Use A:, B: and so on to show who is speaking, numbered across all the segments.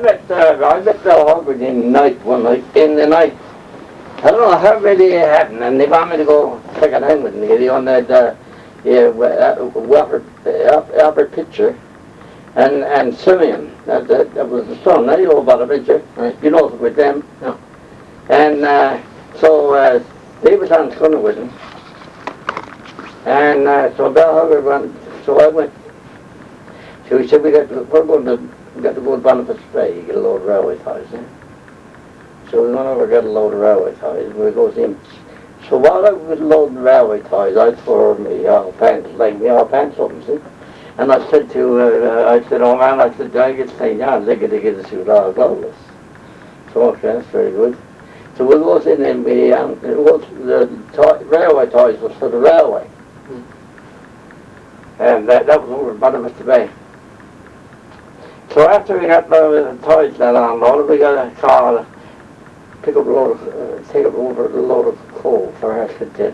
A: I met Bill Hubbard in the night, one night, in the night. I don't know how really it happened, and they want me to go second hand with me on that Albert Pitcher and Simeon. That was the son. I know about a picture.
B: Right.
A: You know with them.
B: Yeah.
A: And so they was on Scunner with him. And so Bill Hubbard went. So I went. So he said, we're going to go to Boniface Bay. You get a load of railway ties there. So we went over to get a load of railway ties. We go see him. So while I was loading railway ties, I tore me pants, like me pants open, see? And I said to, I said, oh man, I said, I get St. John's, they get the suit all clothes. So okay, that's very good. So we go in and the railway ties was for the railway. And that was over at Boniface Bay. So after we got the ties let on, we got a car, take up over a load of coal for our content.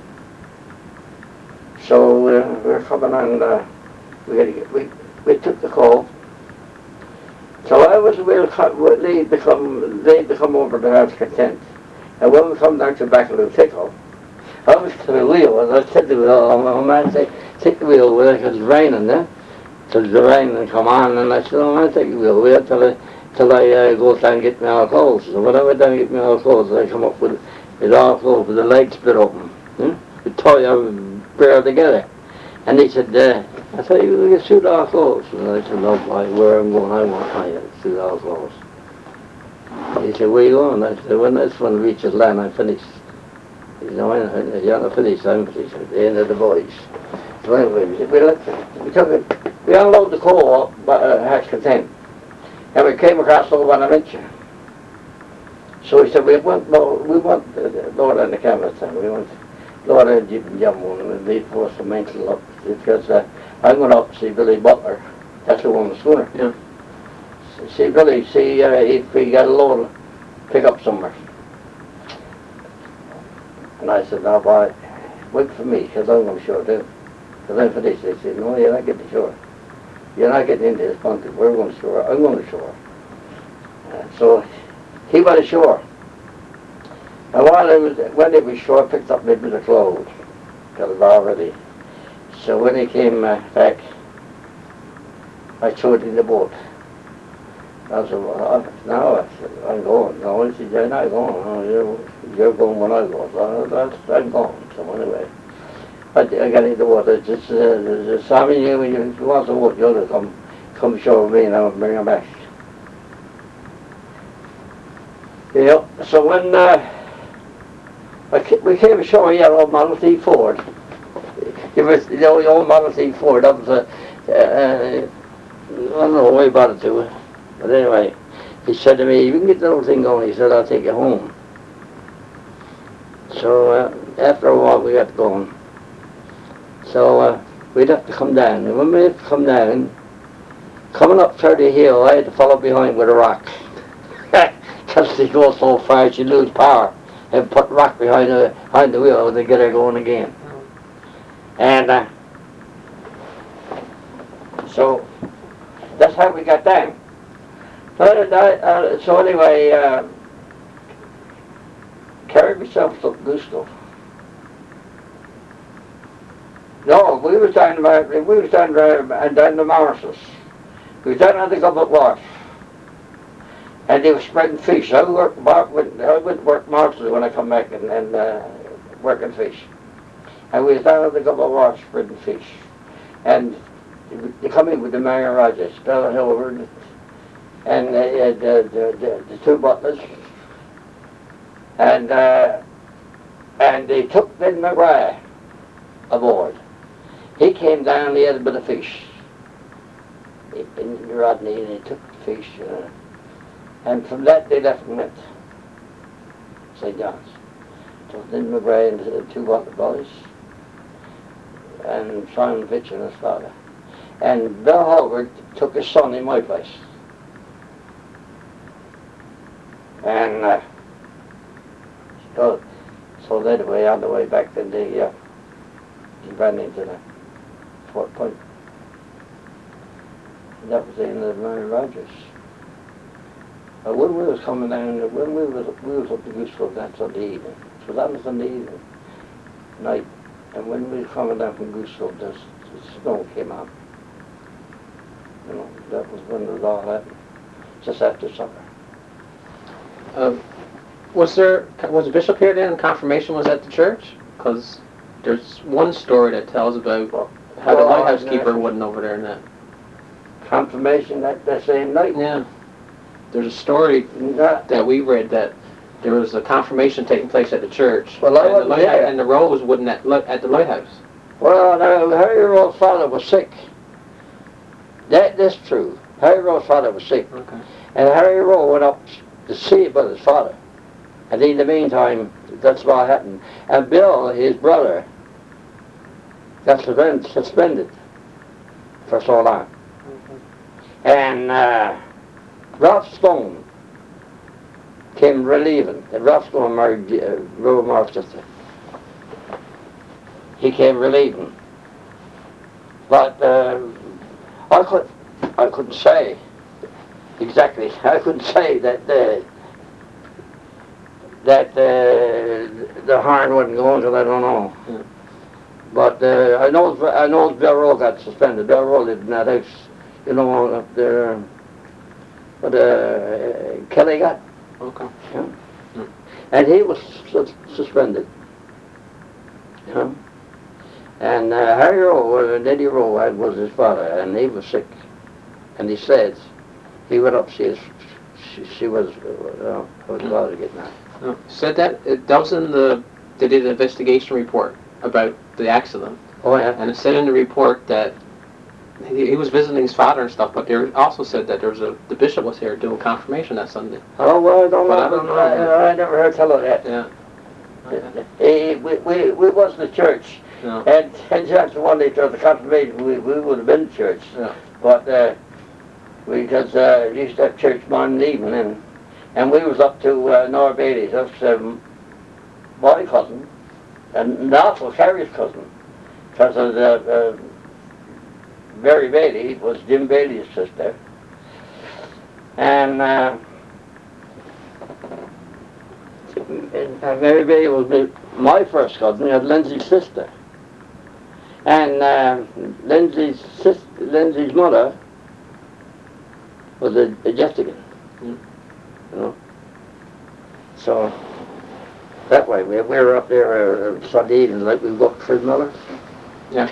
A: So we're coming on, we took the coal. So I was they'd to come over to Heart's Content. And when we come down to Baccaloo Tickle, I was to the wheel, and I said to the wheel, oh man, take the wheel with it, because it's raining there. So the rain and come on, and I said, oh man, take the wheel with it till I go down and get me all clothes. So when I went down and get me all clothes, I come up with all clothes with the legs split open. The tie bare together. And he said, I thought you were going to suit all clothes. And I said, no, boy, where I'm going, I want my suit all clothes. He said, where are you going? I said, when this one reaches land, I'm finished. He said, no, you're not finished, I'm finished. At the end of the boys. So anyway, we unloaded the coal at Heart's Content. And we came across over on a venture. So he said, we want Lord on the canvas, and we want Lord on Jeep and Jumbo, and we for some mental up, because I'm going up to see Billy Butler. That's the one, the schooner.
B: Yeah.
A: See Billy, if we got a load, pick up somewhere. And I said, no, boy, wait for me, because I'm going to shore too. Because I'm finished. They said, no, you're not getting to shore. You're not getting into this bunker. We're going to shore. I'm going to shore. So he went ashore. And when he was shore, I picked up my bit of clothes. Got it already. So when he came back, I threw it in the boat. I said, well, no, I said, I'm going. No, he said, you're not going. No, you're going when I go. So I'm going. So anyway, I got in the water. Just Sammy, you want to walk, you ought to come ashore with me and I'll bring him back. Yeah, so when we came ashore here on Model T Ford. It was the old Model T Ford. That was I don't know why about it to. But anyway, he said to me, you can get the whole thing going. He said, I'll take you home. So after a while we got going. So we'd have to come down. And when we had to come down, coming up 30 hill, I had to follow behind with a rock. Because they go so fast, you lose power. And put rock behind the wheel to get her going again. And so that's how we got down. So anyway, carried myself to Gustav. No, we was down the Morris's. We was down on the Gubbat Wharf. And they were spreading fish. I went work Morris's when I come back and working fish. And we was down on the Gubbat Wharf spreading fish. And they come in with the Marion Rogers, Bella Hilbert, and the two butlers. And they took Ben McGrath aboard. He came down, he had a bit of fish. In Rodney, and he took the fish. And from that they left and went St. John's. So then McGrath and the two butler boys, and Simon Fitch and his father. And Bill Howard took his son in my place. And so that way, on the way back, then they ran into the Fort Point. And that was the end of the Marion Rogers. When we was coming down, when we was up to Gooseville that Sunday evening. It was on a Sunday evening night, and when we were coming down from Gooseville, the snow came on. You know, that was when it was all happened. Just after supper.
B: Was the bishop here then? Confirmation was at the church? Because there's one story that tells about how the lighthouse keeper wasn't over there and that.
A: Confirmation that same night?
B: Yeah. There's a story that we read that there was a confirmation taking place at the church.
A: Well, I wasn't there.
B: And the rose wasn't at the lighthouse.
A: Well, now, Harry Rowe's father was sick. That's true. Harry Rowe's father was sick.
B: Okay.
A: And Harry Rowe went up to see about his father. And in the meantime, that's what happened. And Bill, his brother, got suspended for so long. And Ralph Stone came relieving. And Ralph Stone married Rowe Mark's sister. He came relieving. But I couldn't say exactly. I couldn't say that the horn wasn't going, because I don't know.
B: Yeah.
A: But I know Bill Rowe got suspended. Bill Rowe lived in that house, you know, up there. But Kelly got.
B: Okay.
A: Yeah. Mm. And he was suspended. You know? And Harry Rowe, Eddie Rowe was his father, and he was sick. And he said he went up to see she was about to get now.
B: No. Said that was in they did an investigation report about the accident.
A: Oh yeah.
B: And it said in the report that he was visiting his father and stuff, but they also said that the bishop was here doing confirmation that Sunday.
A: Oh well, I don't know.
B: I don't know.
A: I never heard tell of that.
B: Yeah. Okay.
A: We wasn't the church.
B: No.
A: And that's one day after the confirmation, we would have been to church.
B: Yeah.
A: But because we used to have church morning and evening, and we was up to Nora Bailey's. That's my cousin, and also Carrie's cousin, because Mary Bailey was Jim Bailey's sister, and Mary Bailey was my first cousin. We had Lindsay's sister, and Lindsay's mother was a Jessican, you know. So that way we were up there Sunday evening, like we walked for Miller.
B: Yeah.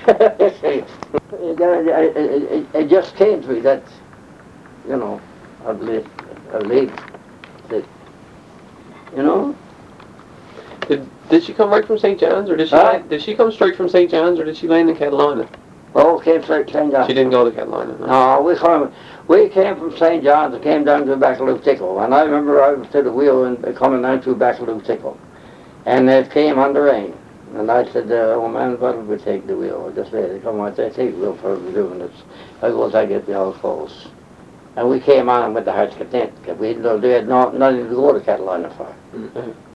A: It just came to me that, you know, I believe that, you know.
B: Did she come right from St. John's, or did she come straight from St. John's, or did she land in Catalina?
A: Oh, came straight to St. John's.
B: She didn't go to Catalina.
A: No, we came from St. John's and came down to Bacaloo-Tickle. And I remember I was to the wheel and coming down to Bacaloo-Tickle. And it came on the rain. And I said, oh man, why don't we take the wheel? I just said, come on, take the wheel for doing this. I goes, I get the old clothes. And we came on with the heart's content, because we had nothing to go to Catalina for.
B: Mm-hmm.